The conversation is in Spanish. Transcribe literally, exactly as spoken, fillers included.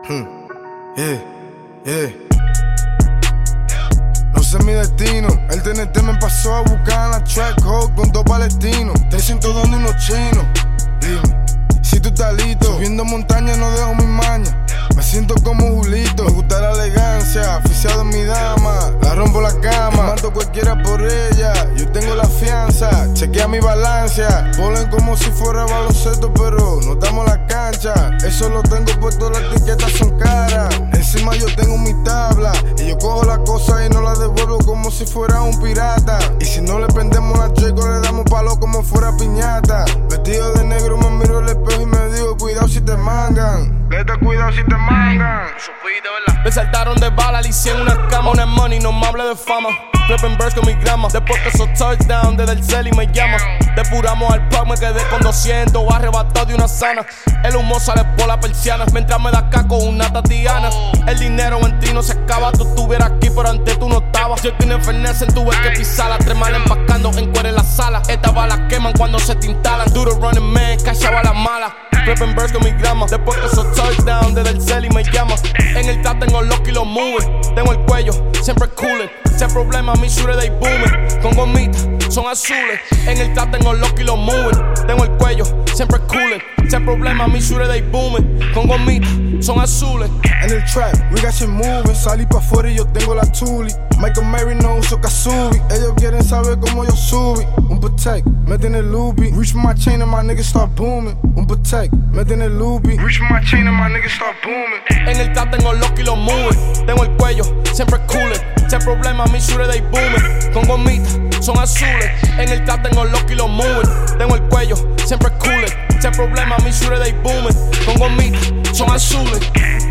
Hmm. Yeah, yeah. No sé mi destino. El T N T me pasó a buscar en la track hole con dos palestinos. trescientos donde unos chinos. Dime, si tú estás listo. Subiendo montañas no dejo mi maña. Me siento como Julito. Me gusta la elegancia, aficiado en mi dama. La rompo la cama, mato cualquiera por ella. Yo tengo la fianza, chequea mi balancia. Ponen como si fuera baloncesto, pero no damos la cancha. Eso lo tengo puesto, las etiquetas son caras. Encima yo tengo mi tabla y yo cojo la cosa y no la devuelvo como si fuera un pirata. Y si no le prendemos la checo, le damos palo como fuera piñata. Vestido de negro me miro al espejo y me digo, cuidado si te mangan. Vete cuidado si te mangan. Me saltaron de bala, le hicieron una cama. Una money, no me hable de fama. Flipping birds con mi grama. Después que esos touchdown desde el cel y me llama. Depuramos al pub, me quedé con doscientos. Arrebatado de una sana. El humo sale por la persiana. Mientras me da caco una tatiana. El dinero en ti no se acaba. Tú estuvieras aquí, pero antes tú no estabas. Yo tiene Fernese, tuve que pisarla. Tres mal empacando en cuero en la sala. Estas balas queman cuando se te instalan. Duro running man, cachaba la mala. Flipping birds con mi grama. Después que esos touchdown desde el cel y me llama. En el trap tengo los y los moves. Tengo el cuello, siempre coolin'. Si hay problema, mi shooter they booming. Con gomitas, son azules. En el trap tengo los y los moves. Tengo el cuello, siempre coolin'. Si hay problema, mi shooter they booming. Con gomitas, son azules. En el trap, we got shit moving. Salí pa' afuera y yo tengo la tuli. Michael Mary no uso Kasubi. Ellos quieren saber cómo yo subí. Un protect, me tiene loopy. Reach my chain and my niggas start booming. Un protect, me tiene loopy. Reach my chain and my niggas start booming. En el trap tengo los y los moves. Tengo el cuello, siempre coolin'. Si hay problema, mi shooter they booming. Con gomitas, son azules. En el trap tengo los y los moves. Tengo el cuello, siempre coolin'. Si hay problema, mi shooter they booming. Con gomitas, son azules.